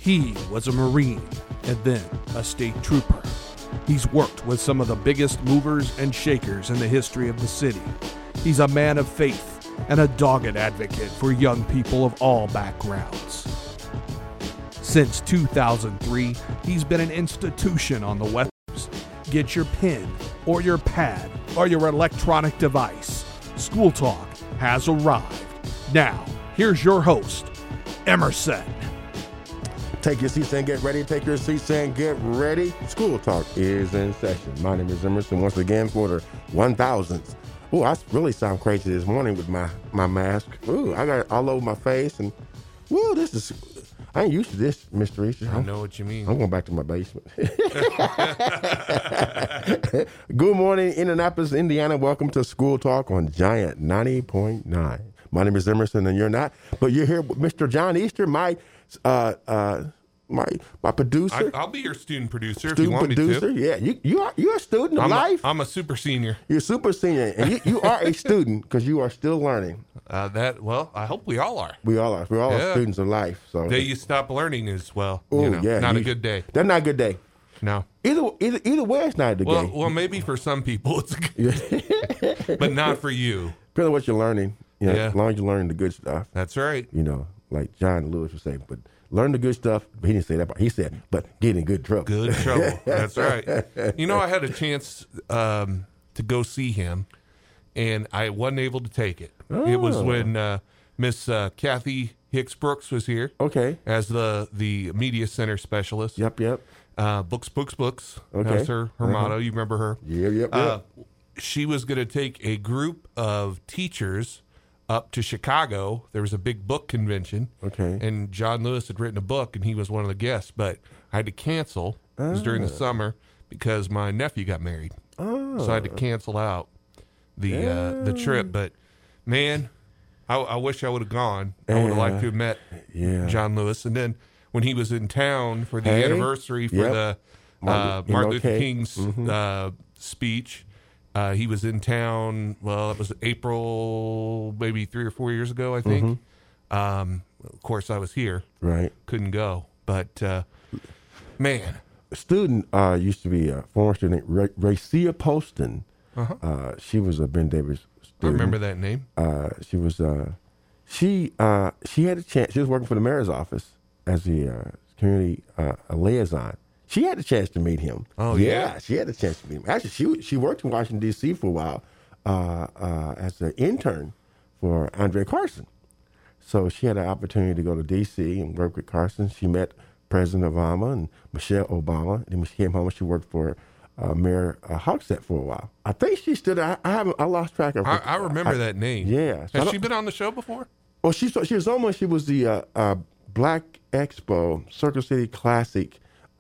He was a Marine and then a state trooper. He's worked with some of the biggest movers and shakers in the history of the city. He's a man of faith and a dogged advocate for young people of all backgrounds. Since 2003, he's been an institution on the West Coast. Get your pen or your pad or your electronic device. School Talk has arrived. Now, here's your host, Emerson. Take your seats and get ready. Take your seats and get ready. School Talk is in session. My name is Emerson once again for the 1000th. Oh, I really sound crazy this morning with my mask. Ooh, I got it all over my face. And, whoa, I ain't used to this, Mr. Easter. I know what you mean. I'm going back to my basement. Good morning, Indianapolis, Indiana. Welcome to School Talk on Giant 90.9. My name is Emerson, and you're not, but you're here with Mr. John Easter, my producer. I'll be your student producer if you want me to. Yeah, you're a student of life. I'm a super senior. You're a super senior, and you are a student because you are still learning. I hope we all are. We all are. We're all students of life. So the day you stop learning is not a good day. That's not a good day. No. Either way, it's not a good day. Well, maybe for some people it's a good day, but not for you. Depending on what you're learning. As long as you're learning the good stuff. That's right. Like John Lewis would say, but learn the good stuff. But he didn't say that part. He said, but get in good trouble. Good trouble. That's right. I had a chance to go see him, and I wasn't able to take it. Oh. It was when Miss Kathy Hicks Brooks was here. Okay. As the media center specialist. Yep. Books. Okay. That's her motto. You remember her? Yep. She was going to take a group of teachers up to Chicago. There was a big book convention. Okay. And John Lewis had written a book, and he was one of the guests. But I had to cancel. It was during the summer because my nephew got married. So I had to cancel out the trip. But, man, I wish I would have gone. I would have liked to have met John Lewis. And then when he was in town for the anniversary for the Martin Luther King's speech, he was in town, it was April, maybe 3 or 4 years ago, I think. Of course, I was here. Right. Couldn't go. But, man. A student used to be a former student, Racia Poston. She was a Ben Davis student. I remember that name. She was, she had a chance. She was working for the mayor's office as the community liaison. She had a chance to meet him. Oh, yeah? She had a chance to meet him. Actually, she worked in Washington, D.C. for a while as an intern for Andre Carson. So she had an opportunity to go to D.C. and work with Carson. She met President Obama and Michelle Obama. Then she came home and she worked for Mayor Hogsett for a while. I think she's still there. I lost track of her. I remember that name. Yeah. Has she been on the show before? Well, she was on when she was the Black Expo Circle City Classic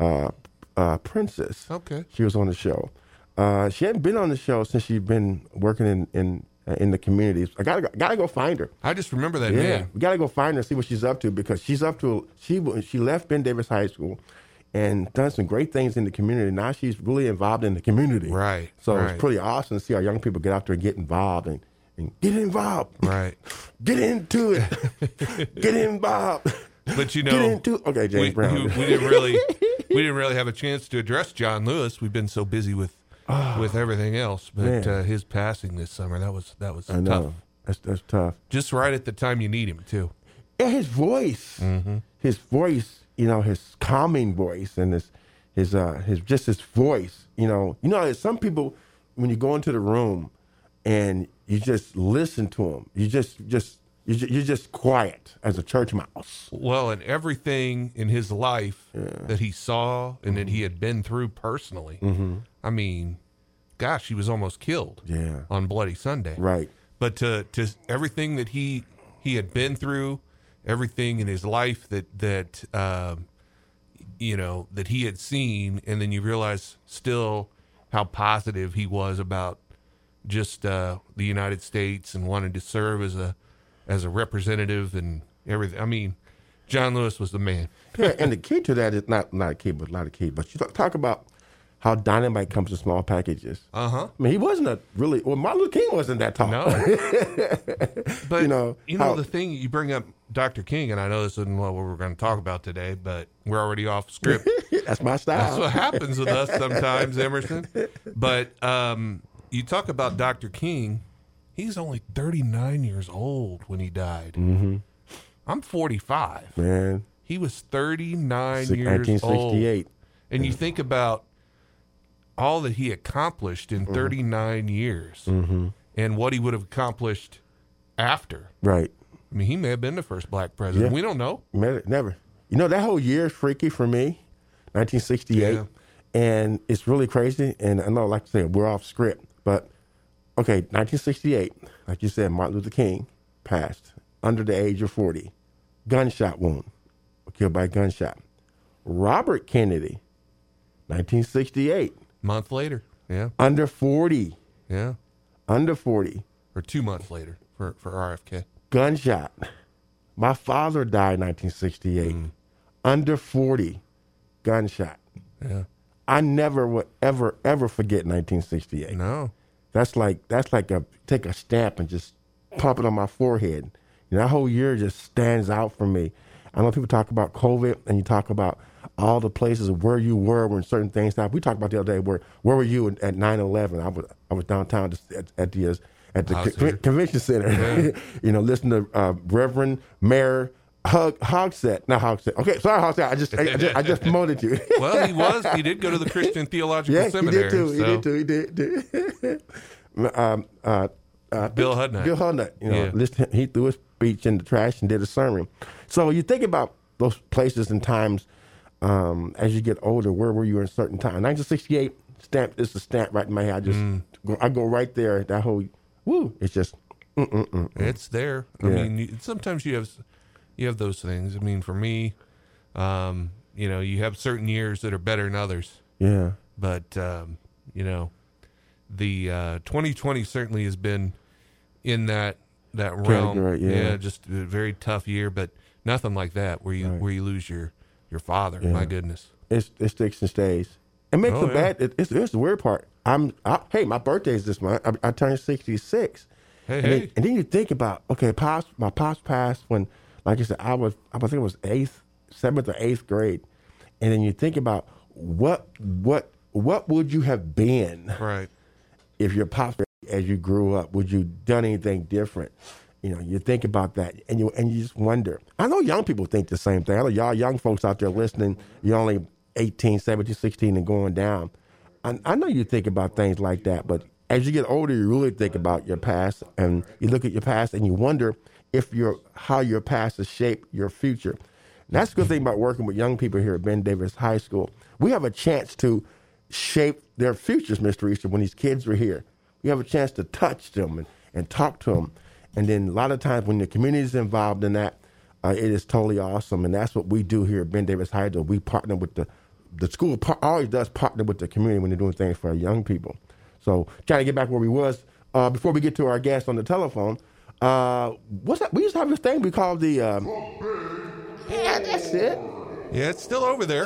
princess. Okay. She was on the show. She hadn't been on the show since she'd been working in the communities. I gotta go find her. I just remember that name. We gotta go find her and see what she's up to because she left Ben Davis High School and done some great things in the community. Now she's really involved in the community. Right. So it's pretty awesome to see our young people get out there and get involved and get involved. Right. Get into it. Get involved. But okay, James Brown. We didn't really have a chance to address John Lewis. We've been so busy with everything else. But his passing this summer, that was I know. tough. That's tough. Just right at the time you need him too. And his voice, his calming voice, and his voice. There's some people when you go into the room and you just listen to him, you're just quiet as a church mouse. Well, and everything in his life that he saw and that he had been through personally. I mean, gosh, he was almost killed on Bloody Sunday. Right. But to everything that he had been through, everything in his life that he had seen, and then you realize still how positive he was about just the United States and wanted to serve as a representative and everything. I mean, John Lewis was the man. Yeah, and the key to that is not a key, but a lot of key. But you talk about how dynamite comes in small packages. Uh-huh. I mean, he wasn't Martin Luther King wasn't that tall. No. But, the thing you bring up Dr. King, and I know this isn't what we're going to talk about today, but we're already off script. That's my style. That's what happens with us sometimes, Emerson. But you talk about Dr. King. He's only 39 years old when he died. Mm-hmm. I'm 45. Man. He was 39 years 1968. old. And you think about all that he accomplished in 39 years and what he would have accomplished after. Right. I mean, he may have been the first black president. Yeah. We don't know. Never. You know, that whole year is freaky for me, 1968. Yeah. And it's really crazy. And I know, like I said, we're off script. But, okay, 1968, like you said, Martin Luther King passed under the age of 40. Gunshot wound. Killed by a gunshot. Robert Kennedy, 1968. Month later. Yeah. Under 40. Yeah. Under 40. Or 2 months later for RFK. Gunshot. My father died in 1968. Under 40. Gunshot. Yeah. I never would ever forget 1968. No. That's like take a stamp and just pop it on my forehead. You know, that whole year just stands out for me. I know people talk about COVID and you talk about all the places where you were when certain things happened. We talked about the other day where were you at 9/11? I was downtown just at the convention center. Yeah. You know, listening to Reverend Mayor Hogsett. Not Hogsett. Okay, sorry Hogsett. I just promoted you. Well, he did go to the Christian Theological Seminary. He did too. Bill Hudnut. Bill Hudnut. You know, he threw his speech in the trash and did a sermon. So you think about those places and times as you get older. Where were you in a certain time? 1968 stamp. It's a stamp right in my head. I go right there. That whole it's just. It's there. I mean, sometimes you have those things. I mean, for me, you know, you have certain years that are better than others. Yeah. But you know, the 2020 certainly has been in that realm. Right, yeah. Just a very tough year, but nothing like that where you lose your father. Yeah. My goodness, it sticks and stays. It makes it bad. It's the weird part. Hey, my birthday is this month. I turned 66. And then you think about, okay, my pops passed when, like I said, I think it was 7th or 8th grade, and then you think about what would you have been, right, if your pops as you grew up? Would you done anything different? You know, you think about that, and you just wonder. I know young people think the same thing. I know y'all young folks out there listening. You're only 18, 17, 16, and going down. I know you think about things like that, but as you get older, you really think about your past, and you look at your past, and you wonder how your past has shaped your future. And that's the good thing about working with young people here at Ben Davis High School. We have a chance to shape their futures, Mr. Easter, when these kids are here. We have a chance to touch them and talk to them. And then a lot of times when the community is involved in that, it is totally awesome. And that's what we do here at Ben Davis High School. We partner with the school always does partner with the community when they're doing things for our young people. So trying to get back where we was, before we get to our guest on the telephone, what's that? We used to have this thing we called the, yeah, that's it. Yeah, it's still over there.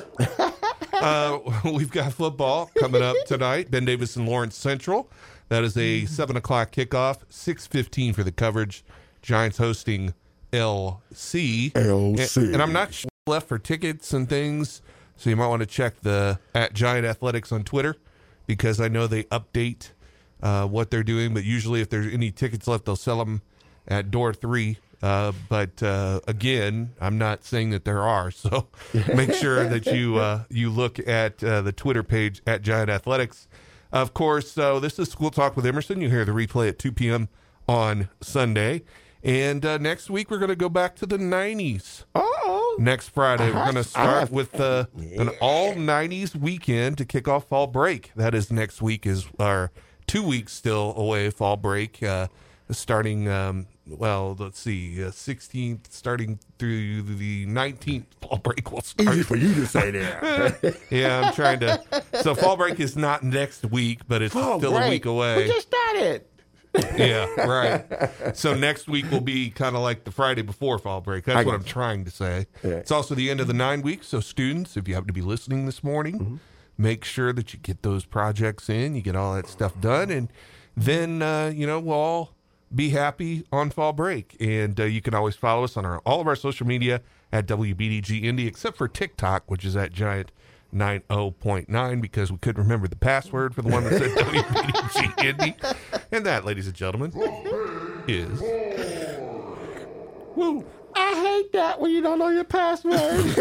We've got football coming up tonight. Ben Davis and Lawrence Central. That is a 7 o'clock kickoff, 6:15 for the coverage. Giants hosting LC. And I'm not sure left for tickets and things, so you might want to check at Giant Athletics on Twitter, because I know they update what they're doing, but usually if there's any tickets left, they'll sell them at door 3. But again, I'm not saying that there are, so make sure that you look at the Twitter page at Giant Athletics. Of course, this is School Talk with Emerson. You hear the replay at 2 p.m. on Sunday. And next week, we're going to go back to the 90s. Oh. Next Friday, we're going to start with an all-90s weekend to kick off fall break. That is next week, is our 2 weeks still away, fall break, starting, let's see, 16th, starting through the 19th, fall break will start. Easy for you to say that. Yeah, I'm trying to. So fall break is not next week, but it's still a week away. We just started. Yeah, right. So next week will be kind of like the Friday before fall break. That's what I'm trying to say. Yeah. It's also the end of the 9 weeks. So students, if you happen to be listening this morning, make sure that you get those projects in, you get all that stuff done, and then we'll all be happy on fall break. And you can always follow us on all of our social media at WBDG Indy, except for TikTok, which is at Giant 90.9, because we couldn't remember the password for the one that said WBDG Indy. And that, ladies and gentlemen, is... Woo. I hate that when you don't know your password.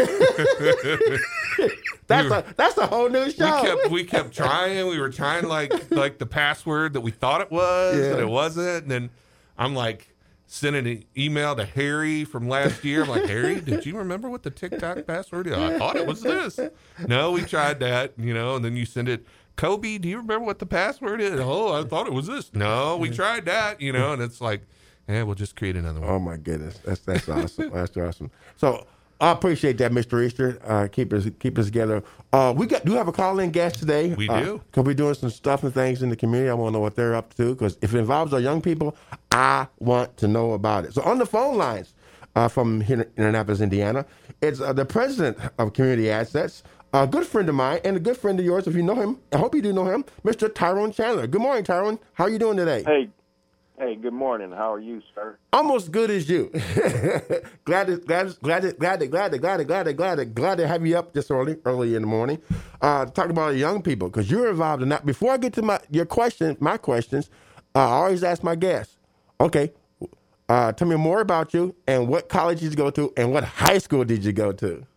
That's a whole new show. We kept trying. We were trying like the password that we thought it was, and it wasn't. And then I'm like sending an email to Harry from last year. I'm like, Harry, did you remember what the TikTok password is? I thought it was this. No, we tried that, and then you send it. Kobe, do you remember what the password is? Oh, I thought it was this. No, we tried that, and it's like, we'll just create another one. Oh my goodness, that's awesome. That's awesome. So I appreciate that, Mr. Easter. Keep us together. We do have a call-in guest today. We do, because we're doing some stuff and things in the community. I want to know what they're up to, because if it involves our young people, I want to know about it. So on the phone lines from here in Indianapolis, Indiana, it's the president of Community Assets, a good friend of mine and a good friend of yours, if you know him. I hope you do know him, Mr. Tyrone Chandler. Good morning, Tyrone. How are you doing today? Hey, good morning. How are you, sir? Almost good as you. glad to have you up this early in the morning. Talk about young people, because you're involved in that. Before I get to my questions, I always ask my guests, okay, tell me more about you and what college did you go to and what high school did you go to?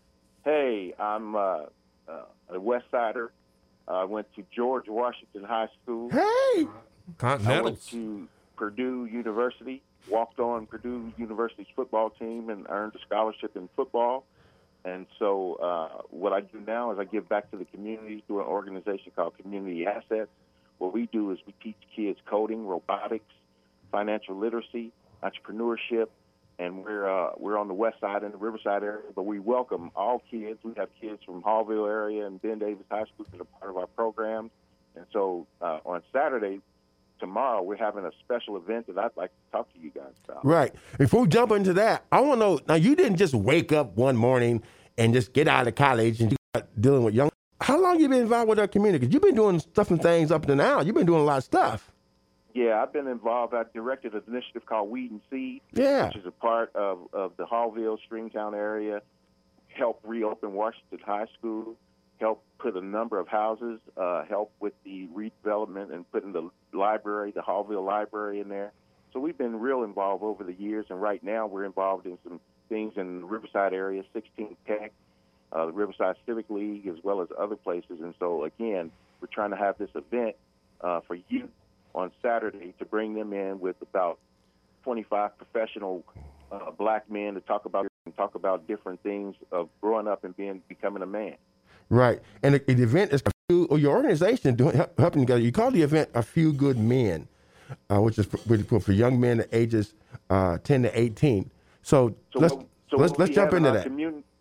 Hey, I'm a West Sider. I went to George Washington High School. Hey! I went to Purdue University, walked on Purdue University's football team and earned a scholarship in football. And so what I do now is I give back to the community through an organization called Community Assets. What we do is we teach kids coding, robotics, financial literacy, entrepreneurship, and we're on the west side in the Riverside area, but we welcome all kids. We have kids from Hallville area and Ben Davis High School that are part of our program. And so on Saturday, tomorrow, we're having a special event that I'd like to talk to you guys about. Right. Before we jump into that, I want to know, now you didn't just wake up one morning and just get out of college and you got dealing with young. How long you been involved with our community? Because you've been doing stuff and things up to now. You've been doing a lot of stuff. Yeah, I've been involved. I directed an initiative called Weed and Seed, which is a part of the Hallville, Stringtown area, helped reopen Washington High School, help put a number of houses, help with the redevelopment and putting the library, the Hallville Library in there. So we've been real involved over the years, and right now we're involved in some things in the Riverside area, 16 Tech, the Riverside Civic League, as well as other places. And so, again, we're trying to have this event for youth on Saturday to bring them in with about 25 professional black men to talk about different things of growing up and becoming a man. Right. And the event is your organization helping together. You call the event A Few Good Men, which is for young men at ages 10 to 18. So let's jump into that.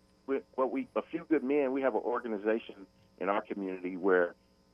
A Few Good Men, we have an organization in our community where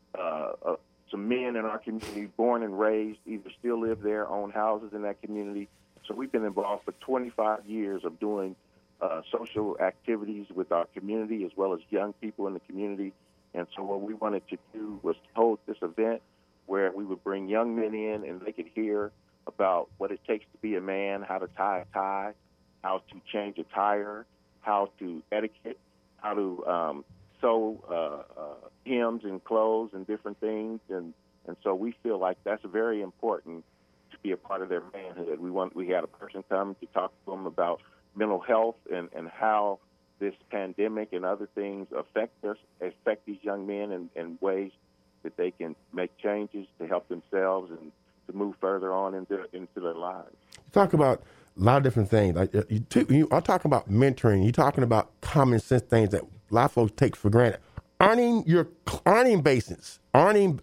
some men in our community, born and raised, either still live there, own houses in that community. So we've been involved for 25 years of doing social activities with our community as well as young people in the community. And so what we wanted to do was hold this event where we would bring young men in and they could hear about what it takes to be a man, how to tie a tie, how to change a tire, how to etiquette, how to sew hems and clothes and different things. And so we feel like that's very important to be a part of their manhood. We had a person come to talk to them about mental health and how this pandemic and other things affect these young men in ways that they can make changes to help themselves and to move further on into their lives. You talk about a lot of different things. Like you are talking about mentoring. You're talking about common sense things that a lot of folks take for granted. Earning basics, earning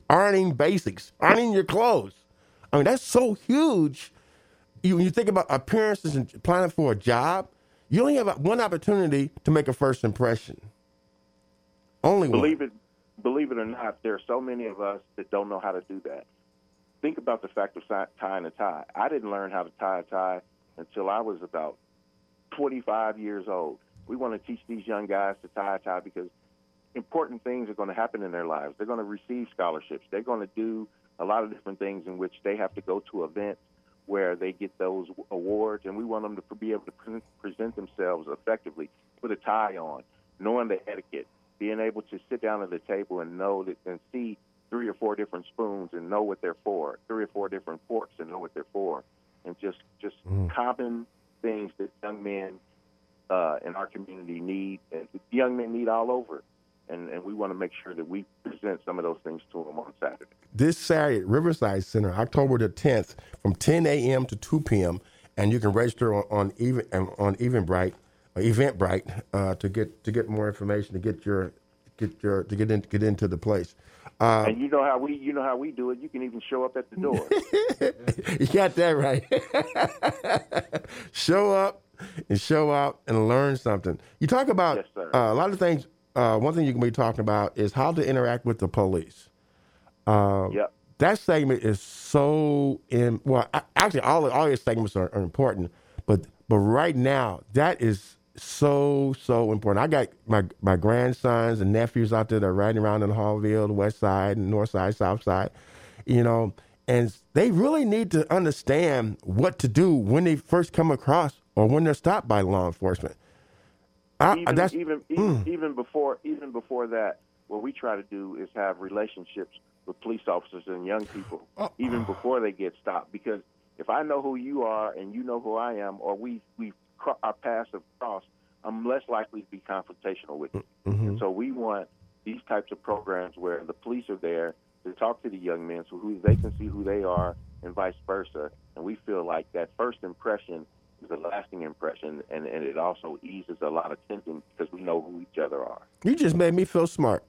your clothes. I mean, that's so huge. When you think about appearances and planning for a job, you only have one opportunity to make a first impression. Only one. Believe it or not, there are so many of us that don't know how to do that. Think about the fact of tying a tie. I didn't learn how to tie a tie until I was about 25 years old. We want to teach these young guys to tie a tie because important things are going to happen in their lives. They're going to receive scholarships. They're going to do a lot of different things in which they have to go to events where they get those awards, and we want them to be able to present themselves effectively, put a tie on, knowing the etiquette, being able to sit down at the table and know that and see 3 or 4 different spoons and know what they're for, 3 or 4 different forks and know what they're for, and just common things that young men in our community need, and young men need all over. And we want to make sure that we present some of those things to them on Saturday. This Saturday at Riverside Center, October the 10th, from 10 a.m. to 2 p.m., and you can register on Eventbrite to get more information, to get into the place. And you know how we do it. You can even show up at the door. You got that right. Show up and show out and learn something. You talk about Yes, sir. A lot of things. One thing you can be talking about is how to interact with the police. Yep. That segment is so actually all your segments are important, but right now that is so important. I got my grandsons and nephews out there that are riding around in Hallville, the West Side, and North Side, South Side, and they really need to understand what to do when they first come across or when they're stopped by law enforcement. Even before that, what we try to do is have relationships with police officers and young people, even before they get stopped. Because if I know who you are and you know who I am, or our paths have crossed, I'm less likely to be confrontational with you. Mm-hmm. And so we want these types of programs where the police are there to talk to the young men so they can see who they are and vice versa. And we feel like that first impression is a lasting impression, and it also eases a lot of tension because we know who each other are. You just made me feel smart.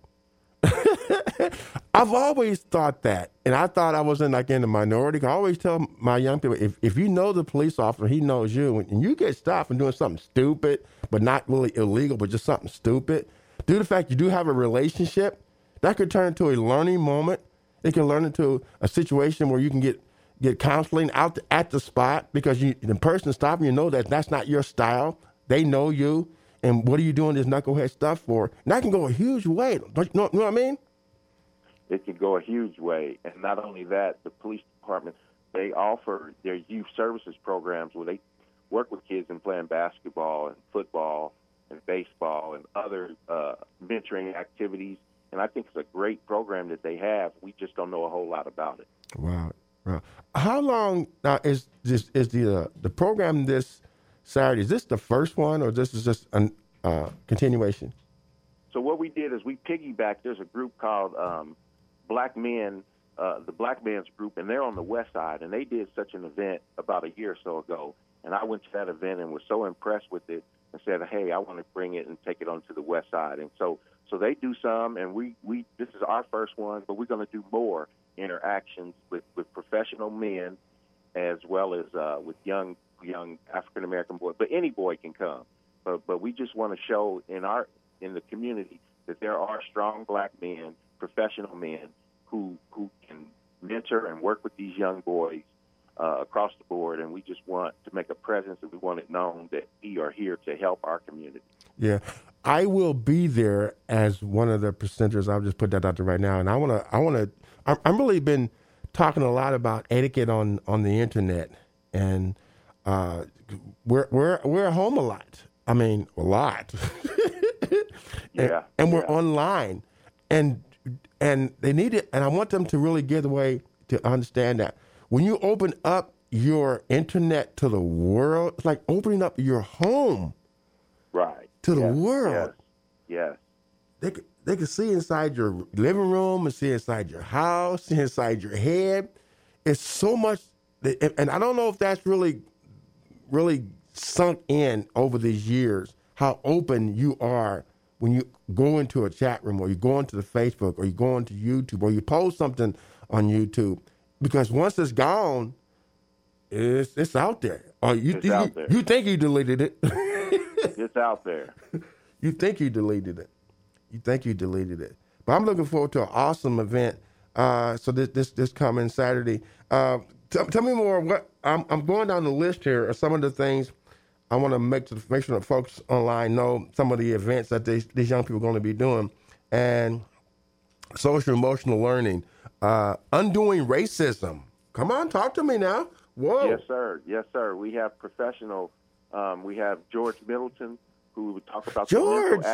I've always thought that, and I thought I was in the minority. I always tell my young people, if you know the police officer, he knows you, and you get stopped from doing something stupid, but not really illegal, but just something stupid, due to the fact you do have a relationship, that could turn into a learning moment. It can turn into a situation where you can get counseling out at the spot because the person stopping you know that's not your style. They know you, and what are you doing this knucklehead stuff for? And that can go a huge way. Don't you know what I mean? It can go a huge way. And not only that, the police department, they offer their youth services programs where they work with kids in playing basketball and football and baseball and other mentoring activities. And I think it's a great program that they have. We just don't know a whole lot about it. Wow. How long now is the program this Saturday? Is this the first one, or this is just a continuation? So what we did is we piggybacked. There's a group called Black Men, the Black Men's Group, and they're on the West Side, and they did such an event about a year or so ago. And I went to that event and was so impressed with it and said, hey, I want to bring it and take it onto the West Side. And so they do some, and we this is our first one, but we're going to do more interactions with professional men as well as with young African American boys. But any boy can come. But we just want to show in the community that there are strong black men, professional men who can mentor and work with these young boys across the board, and we just want to make a presence, and we want it known that we are here to help our community. Yeah, I will be there as one of the presenters. I'll just put that out there right now, and I'm really been talking a lot about etiquette on the internet, and we're at home a lot. I mean, a lot. and we're online, and they need it. And I want them to really get away to understand that when you open up your internet to the world, it's like opening up your home, right, to the world. Yes. They can see inside your living room and see inside your house, see inside your head. It's so much, and I don't know if that's really sunk in over these years, how open you are when you go into a chat room, or you go into the Facebook, or you go into YouTube, or you post something on YouTube. Because once it's gone, it's out there. Or you think you deleted it. It's out there. You think you deleted it. But I'm looking forward to an awesome event. So this coming Saturday. Tell me more. What I'm going down the list here are some of the things I want to make sure that folks online know some of the events that these young people are going to be doing. And social emotional learning, undoing racism. Come on, talk to me now. Whoa. Yes, sir. Yes, sir. We have professional. We have George Middleton, who would talk about the mental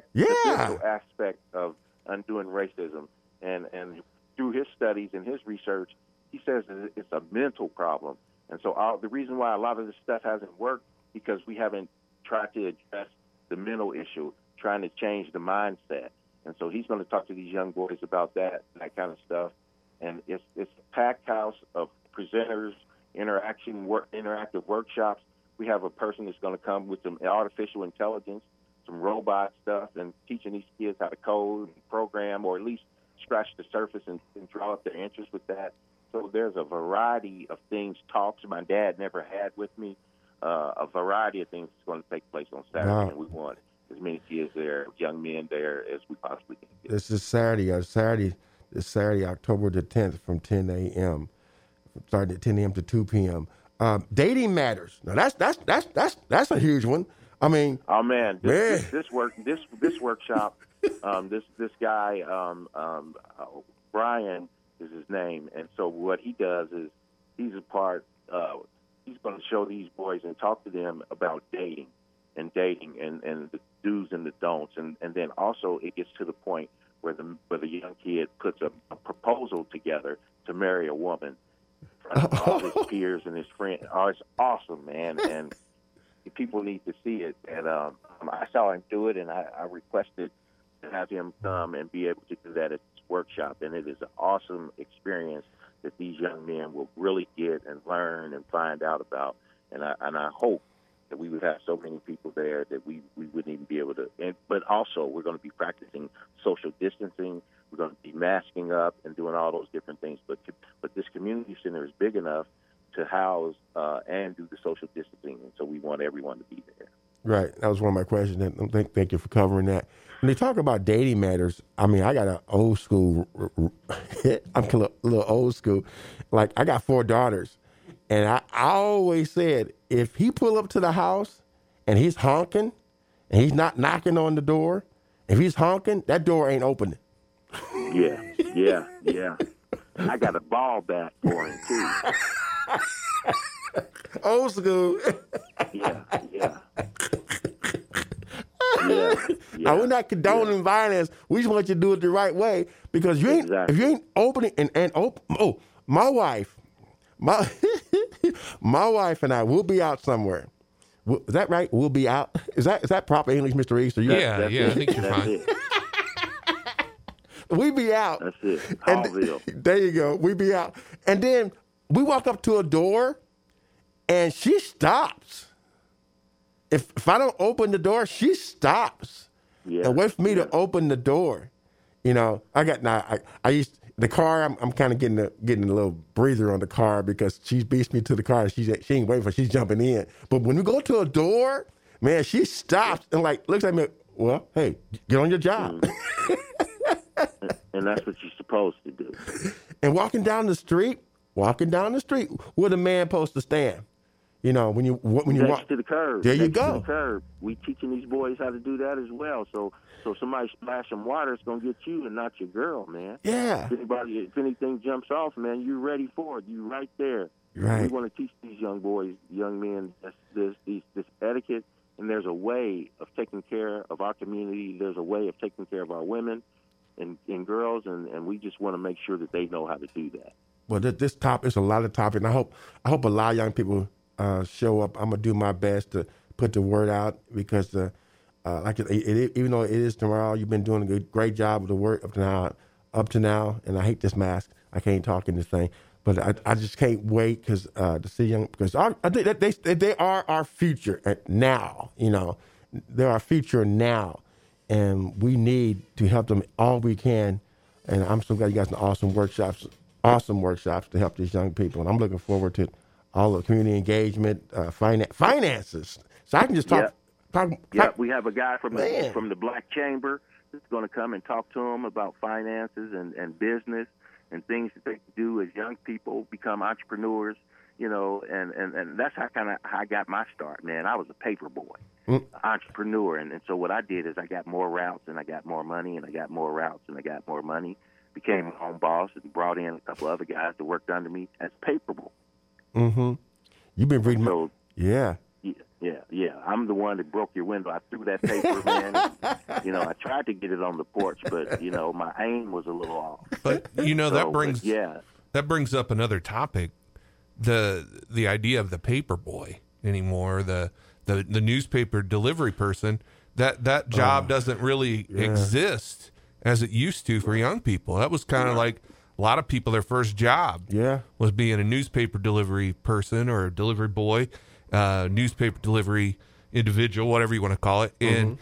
aspect of undoing racism, and through his studies and his research, he says that it's a mental problem. And so the reason why a lot of this stuff hasn't worked because we haven't tried to address the mental issue, trying to change the mindset. And so he's going to talk to these young boys about that kind of stuff. And it's a packed house of presenters, interactive workshops. We have a person that's going to come with some artificial intelligence, some robot stuff, and teaching these kids how to code and program, or at least scratch the surface and draw up their interest with that. So there's a variety of things, talks my dad never had with me, a variety of things that's going to take place on Saturday, Wow. and we want as many kids there, young men there, as we possibly can get. This is Saturday, October the 10th from 10 a.m. Starting at 10 a.m. to 2 p.m. Dating matters. Now that's a huge one. I mean, oh man, this workshop, this guy, Brian is his name, and so what he does is he's going to show these boys and talk to them about dating and the do's and the don'ts, and then also it gets to the point where the young kid puts a proposal together to marry a woman in front of all his peers and his friends. Oh, it's awesome, man, and people need to see it. And I saw him do it, and I requested to have him come and be able to do that at this workshop, and it is an awesome experience that these young men will really get and learn and find out about. And I hope that we would have so many people there that we wouldn't even be able to. But also, we're going to be practicing social distancing. We're going to be masking up and doing all those different things. But this community center is big enough to house and do the social distancing, and so we want everyone to be there. Right. That was one of my questions. Thank you for covering that. When they talk about dating matters, I mean, I got an old school. I'm a little old school. Like, I got 4 daughters, and I always said, if he pull up to the house and he's honking and he's not knocking on the door, if he's honking, that door ain't opening. Yeah. I got a ball bat for him too. Old school. Yeah. Now, we're not condoning violence. We just want you to do it the right way, because if you ain't opening and open. Oh, my wife and I will be out somewhere. Is that right? We'll be out. Is that proper English, Mr. Reese? Yeah, I think you're fine. We be out. That's it. Hallville. There you go. We be out. And then we walk up to a door, and she stops. If I don't open the door, she stops. Yeah. And wait for me to open the door. You know, I used the car. I'm kind of getting a little breather on the car, because she beats me to the car. She ain't waiting for. She's jumping in. But when we go to a door, man, she stops and looks at me. Well, hey, get on your job. And that's what you're supposed to do. And walking down the street, where the man supposed to stand. You know, when you next walk to the curb. There you next go. To the curb. We teaching these boys how to do that as well. So somebody splash some water, it's gonna get you and not your girl, man. Yeah. If anything jumps off, man, you're ready for it. You're right there. Right. We want to teach these young boys, young men, this etiquette. And there's a way of taking care of our community. There's a way of taking care of our women and girls, and we just want to make sure that they know how to do that. Well, this topic is a lot of topic, and I hope a lot of young people show up. I'm gonna do my best to put the word out, because even though it is tomorrow, you've been doing a great job of the work up to now. And I hate this mask. I can't talk in this thing, but I just can't wait to see young, because I think that they are our future now. You know, they're our future now, and we need to help them all we can. And I'm so glad you got some awesome workshops to help these young people. And I'm looking forward to all the community engagement, finances. So I can just talk. Yeah, we have a guy from the Black Chamber that's going to come and talk to them about finances and business and things that they can do as young people become entrepreneurs. You know, and that's how I got my start, man. I was a paper boy, entrepreneur, and so what I did is I got more routes and I got more money, and I got more routes and I got more money. Became a home boss and brought in a couple other guys to work under me as paper boy. Mm-hmm. You've been reading. So, yeah. Yeah. I'm the one that broke your window. I threw that paper, man. And, I tried to get it on the porch, but my aim was a little off. But that brings up another topic, the idea of the paper boy anymore, the newspaper delivery person. That job doesn't really exist as it used to for young people. That was kind of like a lot of people, their first job was being a newspaper delivery person or a delivery boy. Newspaper delivery individual, whatever you want to call it, and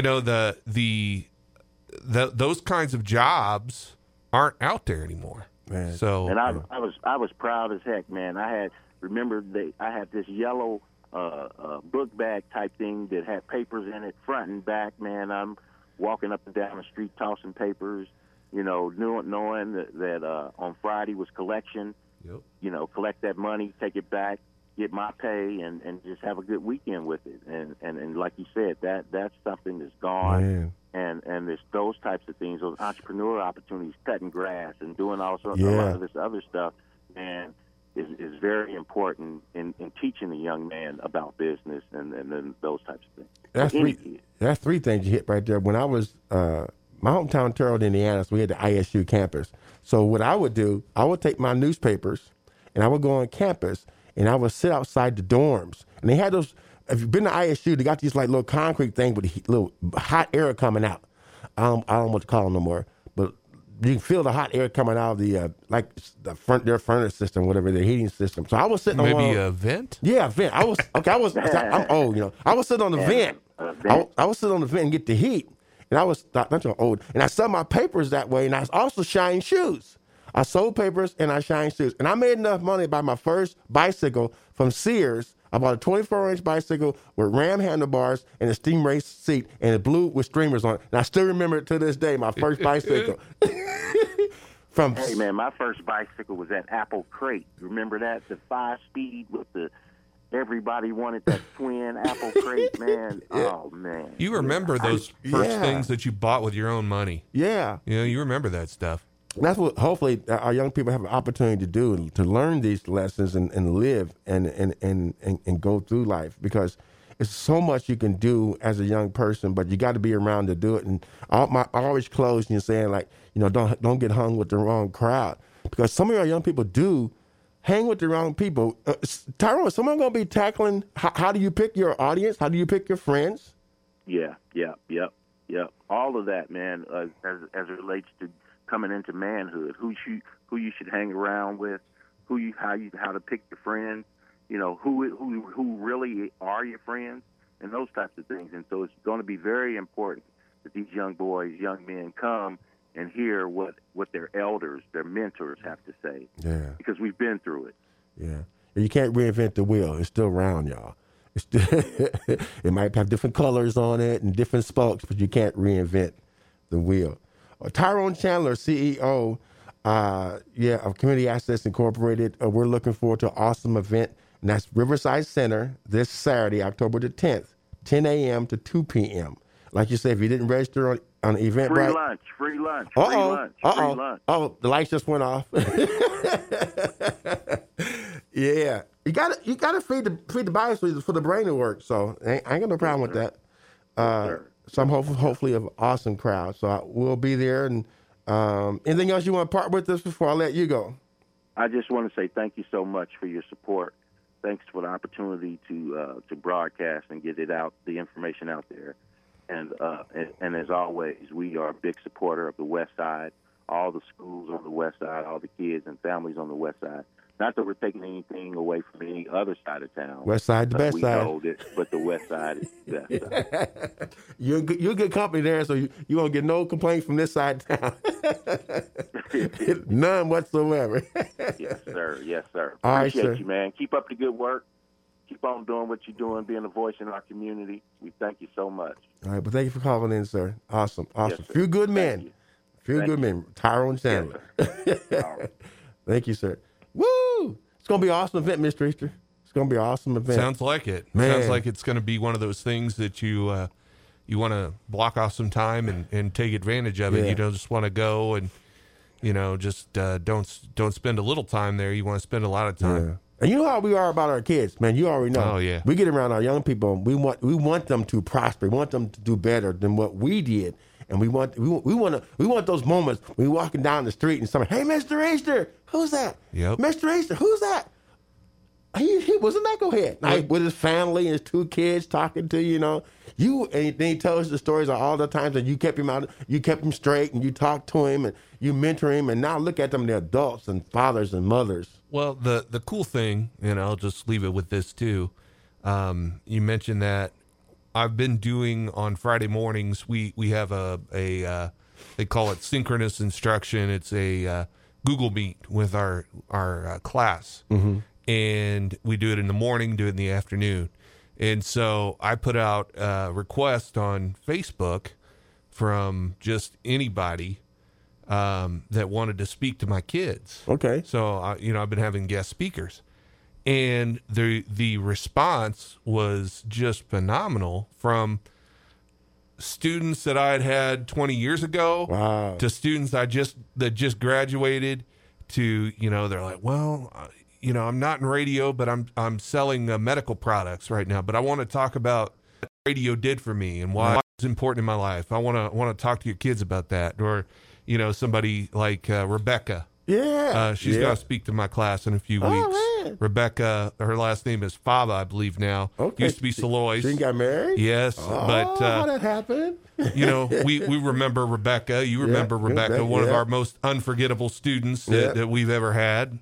those kinds of jobs aren't out there anymore. Man. So, and I was proud as heck, man. I had this yellow book bag type thing that had papers in it, front and back. Man, I'm walking up and down the street tossing papers, knowing that on Friday was collection. Yep. Collect that money, take it back, get my pay, and just have a good weekend with it. And like you said, that's something that's gone. Man. And there's those types of things, those entrepreneur opportunities, cutting grass and doing a lot of this other stuff, man, is very important in teaching a young man about business and then those types of things. That's three things you hit right there. When I was my hometown, Terrell, Indiana, so we had the ISU campus. So what I would do, I would take my newspapers and I would go on campus and I would sit outside the dorms. And they had those, if you've been to ISU, they got these like little concrete thing with little hot air coming out. I don't know what to call them no more, but you can feel the hot air coming out of the their furnace system, whatever, their heating system. So I was sitting on maybe a vent. Yeah, a vent. I'm old, I was sitting on the vent. I was sitting on the vent and get the heat, and I was not so old. And I sold my papers that way, and I also shined shoes. I sold papers and I shined shoes, and I made enough money to buy my first bicycle from Sears. I bought a 24-inch bicycle with ram handlebars and a steam race seat, and it blue with streamers on it. And I still remember it to this day, my first bicycle. Hey, man, my first bicycle was at Apple Crate. Remember that? The 5-speed with everybody wanted that twin Apple Crate, man. Yeah. Oh, man. You remember those first things that you bought with your own money. Yeah. You remember that stuff. That's what hopefully our young people have an opportunity to do, to learn these lessons and live and go through life, because it's so much you can do as a young person, but you got to be around to do it. And I always close and saying, like, don't get hung with the wrong crowd, because some of our young people do hang with the wrong people. Tyrone, is someone going to be tackling how do you pick your audience? How do you pick your friends? Yeah. All of that, man, as it relates to coming into manhood, who you should hang around with, how to pick your friends, who really are your friends, and those types of things. And so it's going to be very important that these young boys, young men come and hear what their elders, their mentors have to say. Yeah. Because we've been through it. Yeah. You can't reinvent the wheel. It's still round, y'all. It might have different colors on it and different spokes, but you can't reinvent the wheel. Tyrone Chandler, CEO, of Community Assets Incorporated. We're looking forward to an awesome event, and that's Riverside Center this Saturday, October the 10th, 10 a.m. to 2 p.m. Like you said, if you didn't register on Eventbrite. Free lunch. Oh, the lights just went off. Yeah. You gotta feed the body for the brain to work, so I ain't got no problem with that. So I'm hopefully an awesome crowd. So we'll be there. And anything else you want to part with us before I let you go? I just want to say thank you so much for your support. Thanks for the opportunity to broadcast and get it out, the information out there. And as always, we are a big supporter of the West Side, all the schools on the West Side, all the kids and families on the West Side. Not that we're taking anything away from any other side of town. West Side, the best side. We know this, but the West Side is the best side. You're good company there, so you won't get no complaints from this side of town. None whatsoever. Yes, sir. All right, Appreciate sir. you, man. Keep up the good work. Keep on doing what you're doing, being a voice in our community. We thank you so much. All right, but thank you for calling in, sir. Awesome. Yes, sir. Few good men. Men. Tyrone Chandler. Yes, all right. Thank you, sir. Woo! It's going to be an awesome event, Mr. Easter. It's going to be an awesome event. Sounds like it. Man. Sounds like it's going to be one of those things that you want to block off some time and take advantage of it. Yeah. You don't just want to go and just don't spend a little time there. You want to spend a lot of time. And you know how we are about our kids, man. You already know. Oh, yeah. We get around our young people. We want them to prosper. We want them to do better than what we did. And we want those moments when we're walking down the street and somebody, hey, Mr. Easter, who's that? Yep. Mr. Easter, who's that? He was a knucklehead. Like, with his family and his 2 kids talking to you, and then he tells the stories of all the times that you kept him out, you kept him straight, and you talked to him, and you mentor him, and now look at them, they're adults and fathers and mothers. Well, the cool thing, and I'll just leave it with this too. You mentioned that I've been doing on Friday mornings. We have a they call it synchronous instruction. It's a Google Meet with our class, and we do it in the morning, do it in the afternoon. And so I put out a request on Facebook from just anybody that wanted to speak to my kids. Okay. So, I've been having guest speakers. And the response was just phenomenal, from students that I had 20 years ago Wow. to students that just graduated to, they're like, well, I'm not in radio, but I'm selling medical products right now. But I want to talk about what radio did for me and why it's important in my life. I want to talk to your kids about that. Or, somebody like Rebecca. Yeah. She's going to speak to my class in a few weeks. Man. Rebecca, her last name is Fava, I believe now. Okay. Used to be Salois. She got married? Yes, but how that happened? we remember Rebecca. You remember Rebecca, one of our most unforgettable students that we've ever had.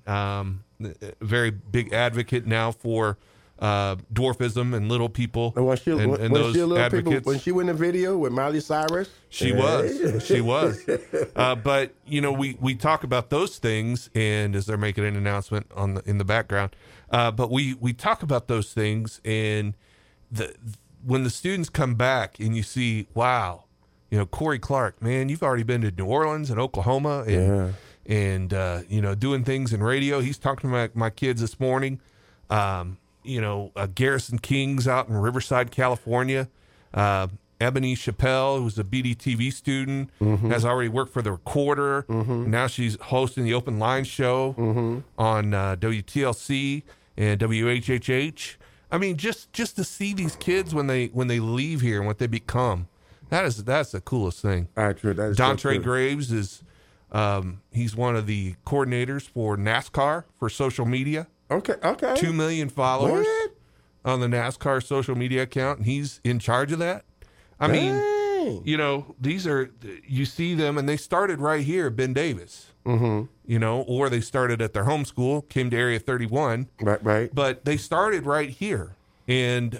Very big advocate now for dwarfism and little people. And was she a little advocates. People, when she went in the video with Miley Cyrus? She was. But we talk about those things, and as they're making an announcement in the background, but we talk about those things, and when the students come back and you see, wow, Corey Clark, man, you've already been to New Orleans and Oklahoma, and doing things in radio. He's talking to my kids this morning. Garrison King's out in Riverside, California. Ebony Chappelle, who's a BDTV student, has already worked for the Recorder. Now she's hosting the Open Line Show on WTLC and WHHH. I mean, just to see these kids when they leave here and what they become, that's the coolest thing. True. That is Dontre so Graves is he's one of the coordinators for NASCAR for social media. Okay. 2 million followers What? on the NASCAR social media account, and he's in charge of that. I mean, these are, you see them, and they started right here at Ben Davis, or they started at their home school, came to Area 31. Right. But they started right here. And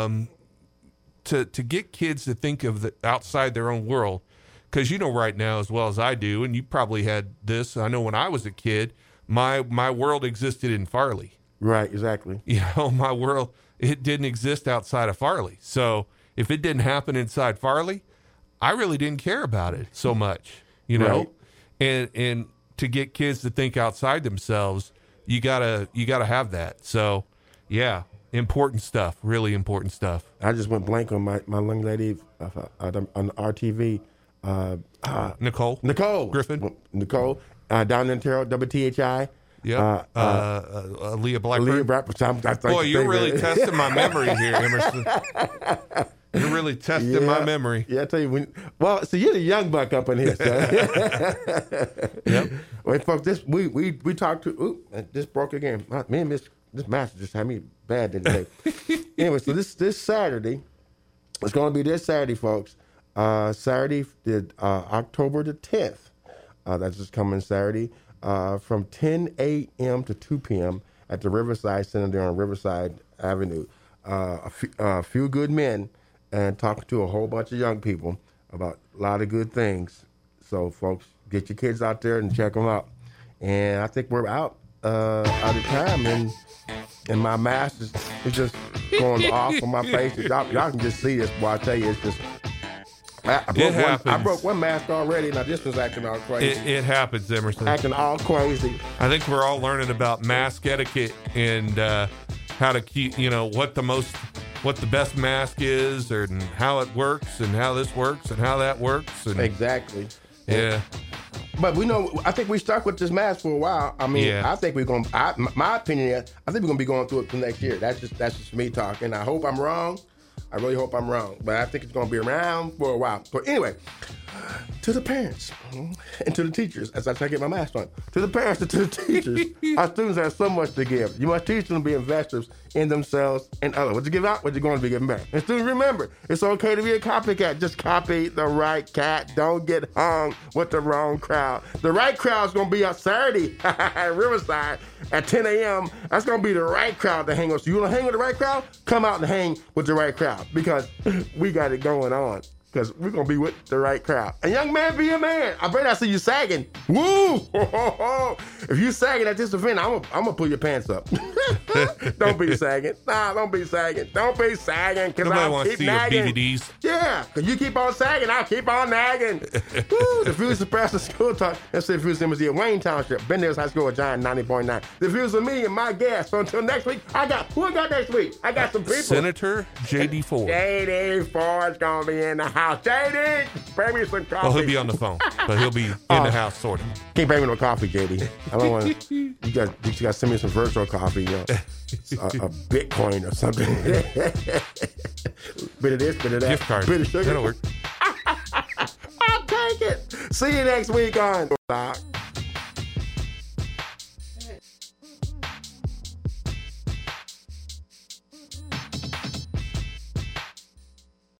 to get kids to think of outside their own world, because right now as well as I do, and you probably had this, I know when I was a kid, my world existed in Farley. Right, exactly. My world, it didn't exist outside of Farley. So if it didn't happen inside Farley, I really didn't care about it so much, Right. And to get kids to think outside themselves, you gotta have that. So yeah, important stuff, really important stuff. I just went blank on my young lady on RTV. Nicole Griffin. Nicole, down in Terrell, WTHI. Yeah. Leah Blackburn. Leah Blackburn. Boy, you're really testing my memory here, Emerson. You're really testing my memory. Yeah, I tell you. So you're the young buck up in here, son. Yep. Wait, folks, we talked to. This broke again. Me and this master just had me bad today. Anyway, so this Saturday, it's going to be this Saturday, folks. Saturday, October the 10th. That's just coming Saturday, from 10 a.m. to 2 p.m. at the Riverside Center there on Riverside Avenue. A few good men and talking to a whole bunch of young people about a lot of good things. So, folks, get your kids out there and check them out. And I think we're out of time, and my mask is just going off on my face. Y'all can just see this. Boy, I tell you, it's just. I broke one mask already. Now this was acting all crazy. It happens, Emerson. Acting all crazy. I think we're all learning about mask etiquette and how to keep, what the best mask is, and how it works, and how this works, and how that works. And exactly. Yeah. But we know, I think we stuck with this mask for a while. I mean, Yeah. I think we're going. My opinion is, I think we're going to be going through it for next year. That's just me talking. I hope I'm wrong. I really hope I'm wrong, but I think it's going to be around for a while. But anyway, to the parents and to the teachers, as I try to get my mask on, to the parents and to the teachers, our students have so much to give. You must teach them to be investors in themselves and others. What you give out, what you're going to be giving back. And students, remember, it's okay to be a copycat. Just copy the right cat. Don't get hung with the wrong crowd. The right crowd is going to be on Saturday at Riverside at 10 a.m. That's going to be the right crowd to hang with. So you want to hang with the right crowd? Come out and hang with the right crowd because we got it going on. Because we're going to be with the right crowd. And young man, be a man. I bet I see you sagging. Woo! If you sagging at this event, I'm going to pull your pants up. Don't be sagging. Nah, don't be sagging. Don't be sagging. Because I'll keep nagging. Your DVDs. Yeah, because you keep on sagging, I'll keep on nagging. Woo, the views expressed in School Talk. That's the views of Wayne Township. Ben Davis High School at Giant 90.9. The views of me and my guests. So until next week, who I got next week? I got some people. Senator J.D. Ford. J.D. Ford's going to be in the house. J.D., bring me some coffee. Well, he'll be on the phone, but he'll be in the house, sort of. Can't bring me no coffee, J.D. I don't want to. You got to send me some virtual coffee, a Bitcoin or something. Bit of this, bit of that. Gift card. Bit of sugar. That'll work. I'll take it. See you next week on Doc.